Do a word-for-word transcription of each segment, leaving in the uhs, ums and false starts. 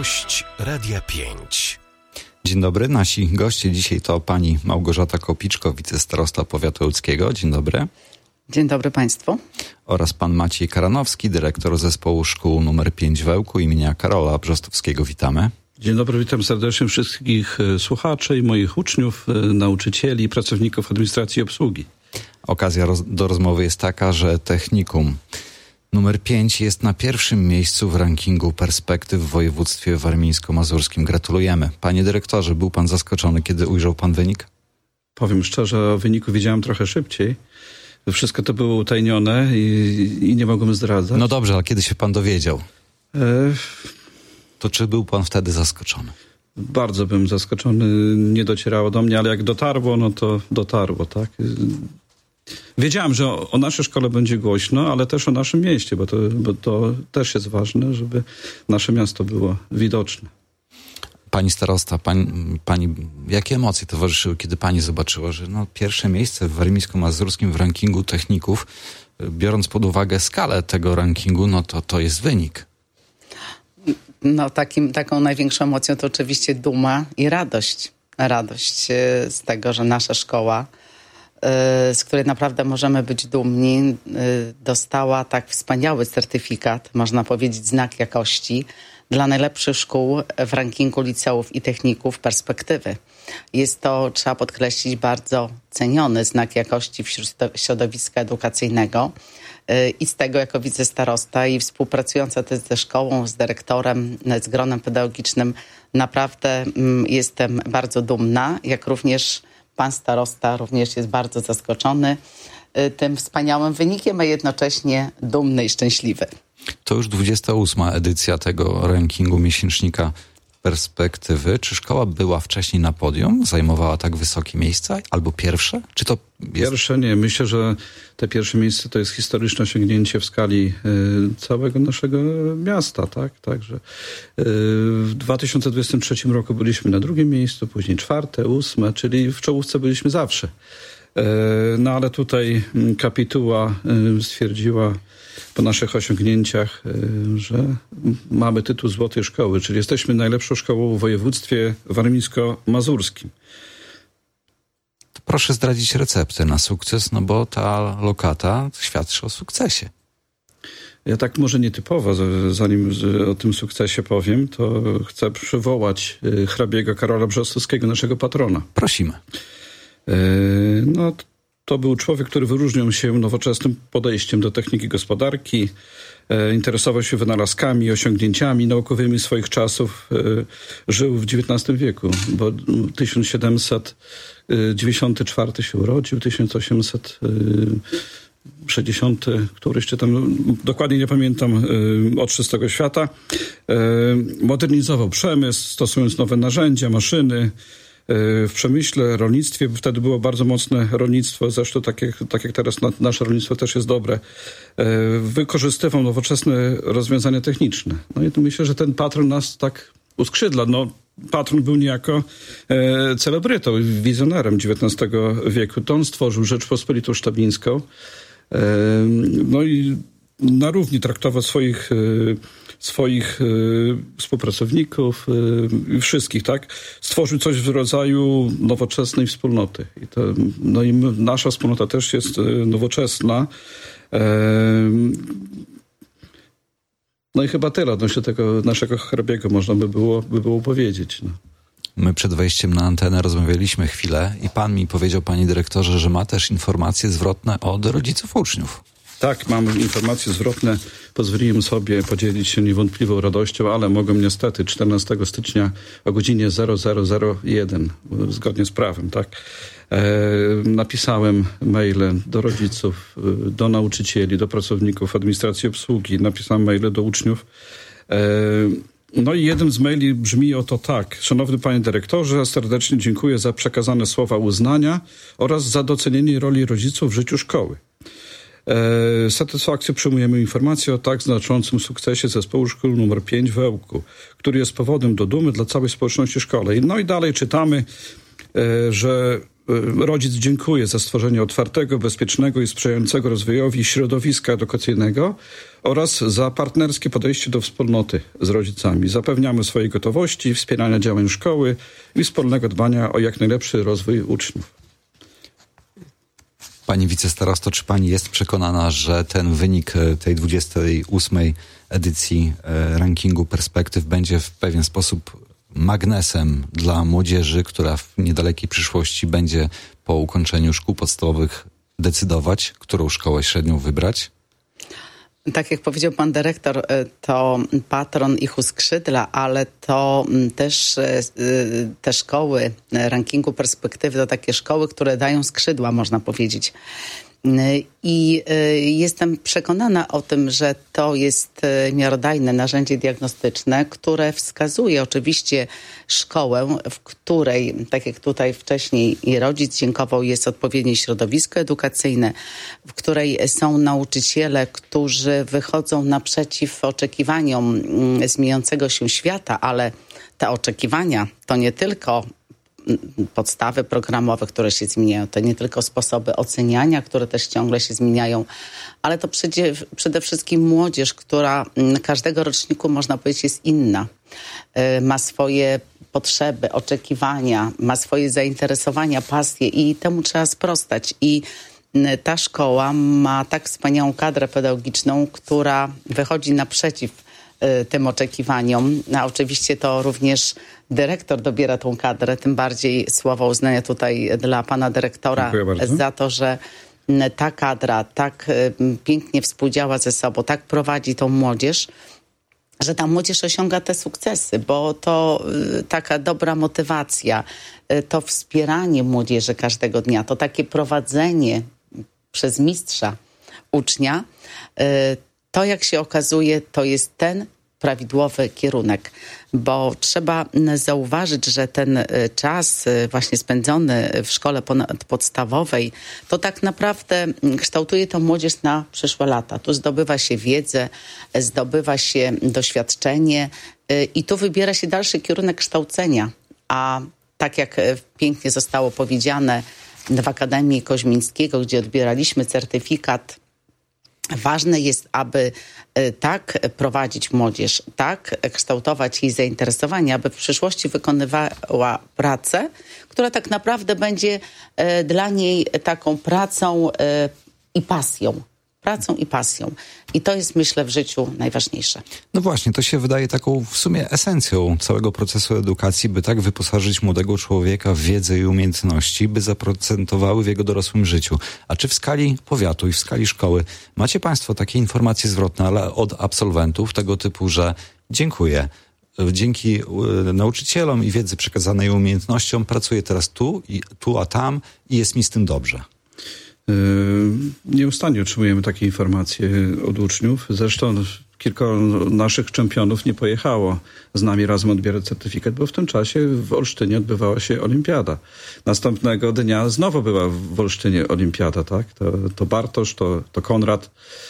Gość Radia pięć. Dzień dobry, nasi goście dzisiaj to pani Małgorzata Kopiczko, wicestarosta powiatu łódzkiego. Dzień dobry. Dzień dobry Państwu. Oraz pan Maciej Karanowski, dyrektor zespołu szkół numer pięć w Ełku imienia Karola Brzostowskiego. Witamy. Dzień dobry, witam serdecznie wszystkich słuchaczy i moich uczniów, nauczycieli, pracowników administracji i obsługi. Okazja roz- do rozmowy jest taka, że technikum numer pięć jest na pierwszym miejscu w rankingu perspektyw w województwie warmińsko-mazurskim. Gratulujemy. Panie dyrektorze, był pan zaskoczony, kiedy ujrzał pan wynik? Powiem szczerze, o wyniku wiedziałem trochę szybciej. Wszystko to było utajnione i, i nie mogłem zdradzać. No dobrze, ale kiedy się pan dowiedział? E... To czy był pan wtedy zaskoczony? Bardzo byłem zaskoczony. Nie docierało do mnie, ale jak dotarło, no to dotarło, tak? Wiedziałem, że o, o naszej szkole będzie głośno, ale też o naszym mieście, bo to, bo to też jest ważne, żeby nasze miasto było widoczne. Pani starosta, pani, pani, jakie emocje towarzyszyły, kiedy pani zobaczyła, że no, pierwsze miejsce w warmińsko-mazurskim w rankingu techników, biorąc pod uwagę skalę tego rankingu, no to to jest wynik. No takim, taką największą emocją to oczywiście duma i radość. Radość z tego, że nasza szkoła, z której naprawdę możemy być dumni, dostała tak wspaniały certyfikat, można powiedzieć znak jakości dla najlepszych szkół w rankingu liceów i techników perspektywy. Jest to, trzeba podkreślić, bardzo ceniony znak jakości wśród środowiska edukacyjnego i z tego jako wicestarosta i współpracująca też ze szkołą, z dyrektorem, z gronem pedagogicznym naprawdę jestem bardzo dumna, jak również pan starosta również jest bardzo zaskoczony tym wspaniałym wynikiem, a jednocześnie dumny i szczęśliwy. To już dwudziesta ósma edycja tego rankingu miesięcznika perspektywy. Czy szkoła była wcześniej na podium? Zajmowała tak wysokie miejsca? Albo pierwsze? Czy to jest... Pierwsze nie. Myślę, że te pierwsze miejsce to jest historyczne osiągnięcie w skali y, całego naszego miasta, tak? Także y, w dwa tysiące dwudziestym trzecim roku byliśmy na drugim miejscu, później czwarte, ósme, czyli w czołówce byliśmy zawsze. Y, no ale tutaj kapituła y, stwierdziła po naszych osiągnięciach, że mamy tytuł Złotej Szkoły, czyli jesteśmy najlepszą szkołą w województwie warmińsko-mazurskim. To proszę zdradzić receptę na sukces, no bo ta lokata świadczy o sukcesie. Ja tak może nietypowo, zanim o tym sukcesie powiem, to chcę przywołać hrabiego Karola Brzostowskiego, naszego patrona. Prosimy. No, to był człowiek, który wyróżniał się nowoczesnym podejściem do techniki gospodarki, e, interesował się wynalazkami, osiągnięciami naukowymi swoich czasów. E, żył w dziewiętnastym wieku, bo tysiąc siedemset dziewięćdziesiąty czwarty się urodził, tysiąc osiemset sześćdziesiąty któryś, czy tam, dokładnie nie pamiętam, e, odszedł z tego świata. E, modernizował przemysł, stosując nowe narzędzia, maszyny, w przemyśle, rolnictwie, wtedy było bardzo mocne rolnictwo, zresztą tak jak, tak jak teraz nasze rolnictwo też jest dobre, wykorzystywał nowoczesne rozwiązania techniczne. No i to myślę, że ten patron nas tak uskrzydla. No, patron był niejako e, celebrytą, wizjonerem dziewiętnastego wieku. To on stworzył Rzeczpospolitą Sztabińską. E, no i na równi traktował swoich e, swoich y, współpracowników i y, wszystkich, tak? Stworzył coś w rodzaju nowoczesnej wspólnoty. I to, no i my, nasza wspólnota też jest y, nowoczesna. E, no i chyba tyle odnośnie tego naszego hrabiego można by było, by było powiedzieć. No. My przed wejściem na antenę rozmawialiśmy chwilę i pan mi powiedział, panie dyrektorze, że ma też informacje zwrotne od rodziców uczniów. Tak, mam informacje zwrotne. Pozwoliłem sobie podzielić się niewątpliwą radością, ale mogłem niestety czternastego stycznia o godzinie zero zero zero jeden, zgodnie z prawem, tak, e, napisałem maile do rodziców, do nauczycieli, do pracowników administracji obsługi, napisałem maile do uczniów. E, no i jeden z maili brzmi oto tak. Szanowny panie dyrektorze, serdecznie dziękuję za przekazane słowa uznania oraz za docenienie roli rodziców w życiu szkoły. E, satysfakcją przyjmujemy informację o tak znaczącym sukcesie zespołu szkół numer pięć w Ełku, który jest powodem do dumy dla całej społeczności szkolnej. No i dalej czytamy, e, że rodzic dziękuję za stworzenie otwartego, bezpiecznego i sprzyjającego rozwojowi środowiska edukacyjnego oraz za partnerskie podejście do wspólnoty z rodzicami. Zapewniamy swojej gotowości, wspierania działań szkoły i wspólnego dbania o jak najlepszy rozwój uczniów. Pani wicestarosto, czy pani jest przekonana, że ten wynik tej dwudziestej ósmej edycji rankingu perspektyw będzie w pewien sposób magnesem dla młodzieży, która w niedalekiej przyszłości będzie po ukończeniu szkół podstawowych decydować, którą szkołę średnią wybrać? Tak jak powiedział pan dyrektor, to patron ich uskrzydla, ale to też te szkoły rankingu perspektywy to takie szkoły, które dają skrzydła, można powiedzieć. I jestem przekonana o tym, że to jest miarodajne narzędzie diagnostyczne, które wskazuje oczywiście szkołę, w której, tak jak tutaj wcześniej i rodzic dziękował, jest odpowiednie środowisko edukacyjne, w której są nauczyciele, którzy wychodzą naprzeciw oczekiwaniom zmieniającego się świata, ale te oczekiwania to nie tylko podstawy programowe, które się zmieniają. To nie tylko sposoby oceniania, które też ciągle się zmieniają, ale to przede, przede wszystkim młodzież, która każdego roczniku, można powiedzieć, jest inna. Ma swoje potrzeby, oczekiwania, ma swoje zainteresowania, pasje i temu trzeba sprostać. I ta szkoła ma tak wspaniałą kadrę pedagogiczną, która wychodzi naprzeciw tym oczekiwaniom. A oczywiście to również dyrektor dobiera tą kadrę, tym bardziej słowa uznania tutaj dla pana dyrektora za to, że ta kadra tak pięknie współdziała ze sobą, tak prowadzi tą młodzież, że ta młodzież osiąga te sukcesy, bo to taka dobra motywacja, to wspieranie młodzieży każdego dnia, to takie prowadzenie przez mistrza ucznia, to jak się okazuje, to jest ten prawidłowy kierunek, bo trzeba zauważyć, że ten czas właśnie spędzony w szkole podstawowej, to tak naprawdę kształtuje tą młodzież na przyszłe lata. Tu zdobywa się wiedzę, zdobywa się doświadczenie i tu wybiera się dalszy kierunek kształcenia. A tak jak pięknie zostało powiedziane w Akademii Koźmińskiego, gdzie odbieraliśmy certyfikat, ważne jest, aby tak prowadzić młodzież, tak kształtować jej zainteresowanie, aby w przyszłości wykonywała pracę, która tak naprawdę będzie dla niej taką pracą i pasją. Pracą i pasją. I to jest, myślę, w życiu najważniejsze. No właśnie, to się wydaje taką w sumie esencją całego procesu edukacji, by tak wyposażyć młodego człowieka w wiedzę i umiejętności, by zaprocentowały w jego dorosłym życiu. A czy w skali powiatu i w skali szkoły macie państwo takie informacje zwrotne, ale od absolwentów tego typu, że dziękuję, dzięki nauczycielom i wiedzy przekazanej umiejętnościom pracuję teraz tu, i tu, a tam i jest mi z tym dobrze? Nieustannie otrzymujemy takie informacje od uczniów. Zresztą kilka naszych czempionów nie pojechało z nami razem odbierać certyfikat, bo w tym czasie w Olsztynie odbywała się olimpiada. Następnego dnia znowu była w Olsztynie olimpiada, tak? To, to Bartosz, to, to Konrad,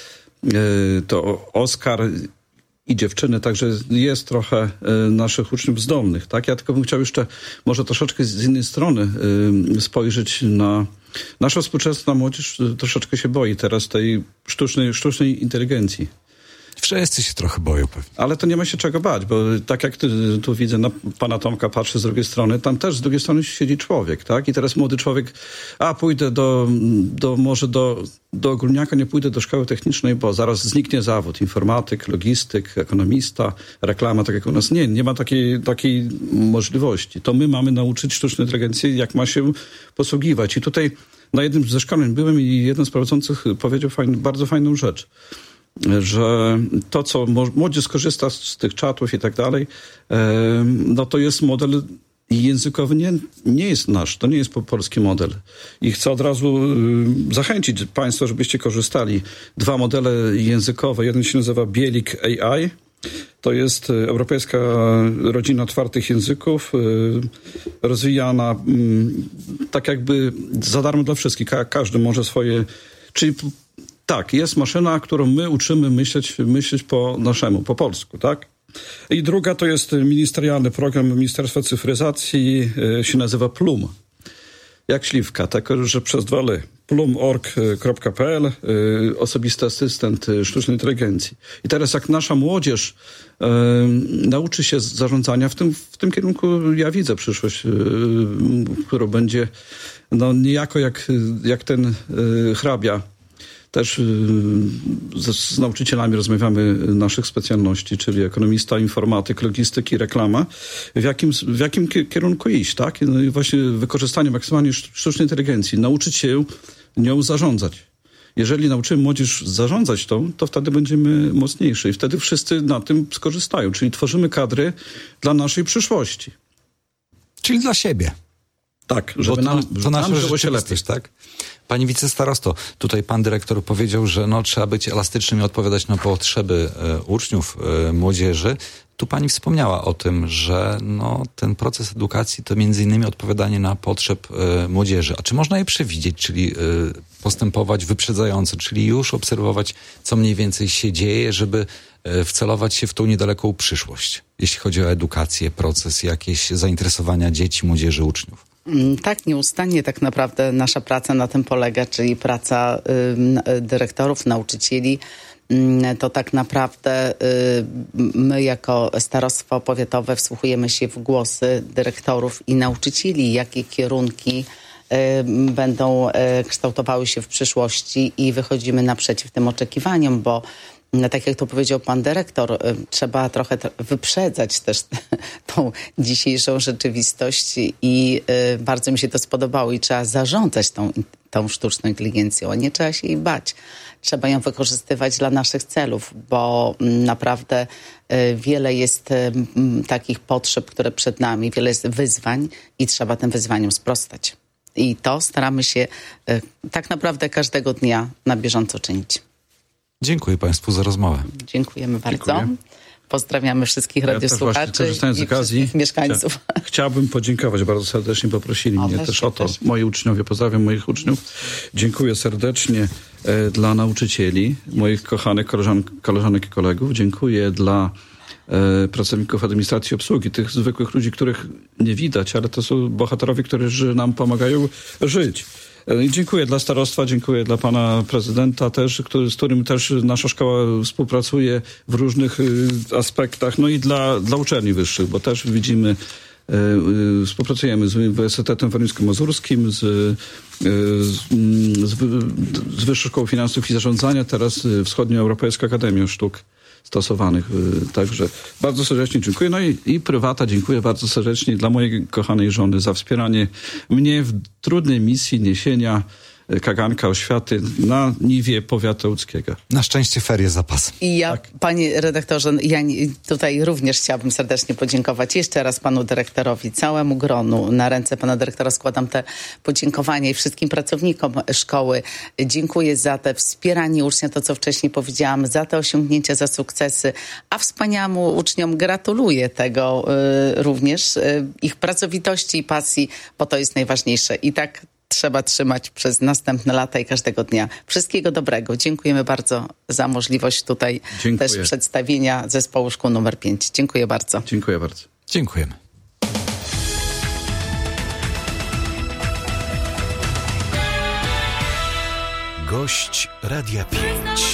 to Oskar i dziewczyny, także jest trochę naszych uczniów zdolnych, tak? Ja tylko bym chciał jeszcze może troszeczkę z innej strony spojrzeć na nasza współczesna młodzież. Troszeczkę się boi teraz tej sztucznej, sztucznej inteligencji. Wszyscy się trochę boją pewnie. Ale to nie ma się czego bać, bo tak jak ty, tu widzę, na pana Tomka patrzę z drugiej strony, tam też z drugiej strony siedzi człowiek, tak? I teraz młody człowiek, a pójdę do, do może do, do ogólniaka, nie pójdę do szkoły technicznej, bo zaraz zniknie zawód. Informatyk, logistyk, ekonomista, reklama, tak jak u nas. Nie, nie ma takiej, takiej możliwości. To my mamy nauczyć sztucznej inteligencji, jak ma się posługiwać. I tutaj na jednym ze szkoleń byłem i jeden z prowadzących powiedział fajny, bardzo fajną rzecz, że to, co młodzież skorzysta z tych czatów i tak dalej, no to jest model językowy, nie, nie jest nasz, to nie jest polski model. I chcę od razu zachęcić państwa, żebyście korzystali. Dwa modele językowe, jeden się nazywa Bielik A I, to jest europejska rodzina otwartych języków, rozwijana tak jakby za darmo dla wszystkich. Ka- każdy może swoje, czyli tak, jest maszyna, którą my uczymy myśleć, myśleć po naszemu, po polsku, tak? I druga to jest ministerialny program Ministerstwa Cyfryzacji, się nazywa Plum. jak śliwka, tylko że przez dwa ly. plum kropka org kropka p l, y, osobisty asystent y, sztucznej inteligencji. I teraz jak nasza młodzież y, nauczy się zarządzania, w tym, w tym kierunku ja widzę przyszłość, y, którą będzie no niejako jak, jak ten y, hrabia. Też y, z, z nauczycielami rozmawiamy naszych specjalności, czyli ekonomista, informatyk, logistyki, reklama. W jakim, w jakim kierunku iść, tak? No i właśnie wykorzystanie maksymalnie sztucznej inteligencji. Nauczyć się nią zarządzać. Jeżeli nauczymy młodzież zarządzać tą, to wtedy będziemy mocniejsi i wtedy wszyscy na tym skorzystają. Czyli tworzymy kadry dla naszej przyszłości. Czyli dla siebie. Tak, Bo żeby to, nam, to nasza nam żyło się lepiej. rzeczywistość, tak? Pani wicestarosto, tutaj pan dyrektor powiedział, że no, trzeba być elastycznym i odpowiadać na potrzeby e, uczniów, e, młodzieży. Tu pani wspomniała o tym, że no, ten proces edukacji to między innymi odpowiadanie na potrzeb e, młodzieży. A czy można je przewidzieć, czyli e, postępować wyprzedzająco, czyli już obserwować, co mniej więcej się dzieje, żeby e, wcelować się w tą niedaleką przyszłość, jeśli chodzi o edukację, proces, jakieś zainteresowania dzieci, młodzieży, uczniów? Tak, nieustannie tak naprawdę nasza praca na tym polega, czyli praca y, dyrektorów, nauczycieli. Y, to tak naprawdę y, my jako starostwo powiatowe wsłuchujemy się w głosy dyrektorów i nauczycieli, jakie kierunki y, będą y, kształtowały się w przyszłości i wychodzimy naprzeciw tym oczekiwaniom, bo no, tak jak to powiedział pan dyrektor, trzeba trochę wyprzedzać też tą dzisiejszą rzeczywistość i y, bardzo mi się to spodobało i trzeba zarządzać tą, tą sztuczną inteligencją, a nie trzeba się jej bać. Trzeba ją wykorzystywać dla naszych celów, bo m, naprawdę y, wiele jest y, m, takich potrzeb, które przed nami, wiele jest wyzwań i trzeba tym wyzwaniom sprostać. I to staramy się y, tak naprawdę każdego dnia na bieżąco czynić. Dziękuję państwu za rozmowę. Dziękujemy bardzo. Dziękuję. Pozdrawiamy wszystkich Ja radiosłuchaczy też korzystając z i okazji, wszystkich mieszkańców. chcia- chciałbym podziękować bardzo serdecznie, poprosili O, mnie też, też o to. też. Moi uczniowie, pozdrawiam moich uczniów. Dziękuję serdecznie e, dla nauczycieli, moich kochanych koleżan- koleżanek i kolegów. Dziękuję dla e, pracowników administracji i obsługi, tych zwykłych ludzi, których nie widać, ale to są bohaterowie, którzy nam pomagają żyć. I dziękuję dla starostwa, dziękuję dla pana prezydenta też, który, z którym też nasza szkoła współpracuje w różnych y, aspektach, no i dla, dla uczelni wyższych, bo też widzimy, y, y, współpracujemy z Uniwersytetem Warmińsko-Mazurskim, z, y, z, z, z Wyższą Szkołą Finansów i Zarządzania, teraz y, Wschodnioeuropejska Akademia Sztuk Stosowanych. Y, także bardzo serdecznie dziękuję. No i, i prywata dziękuję bardzo serdecznie dla mojej kochanej żony za wspieranie mnie w trudnej misji niesienia kaganka oświaty na niwie powiatu łódzkiego. Na szczęście ferie za pasem. I ja, Tak. panie redaktorze, ja tutaj również chciałabym serdecznie podziękować jeszcze raz panu dyrektorowi, całemu gronu. Na ręce pana dyrektora składam te podziękowania i wszystkim pracownikom szkoły. Dziękuję za te wspieranie ucznia, to co wcześniej powiedziałam, za te osiągnięcia, za sukcesy, a wspaniałemu uczniom gratuluję tego y, również, y, ich pracowitości i pasji, bo to jest najważniejsze. I tak trzeba trzymać przez następne lata i każdego dnia. Wszystkiego dobrego. Dziękujemy bardzo za możliwość tutaj Dziękuję. też przedstawienia zespołu szkół numer pięć. Dziękuję bardzo. Dziękuję bardzo. Dziękujemy. Gość Radia pięć.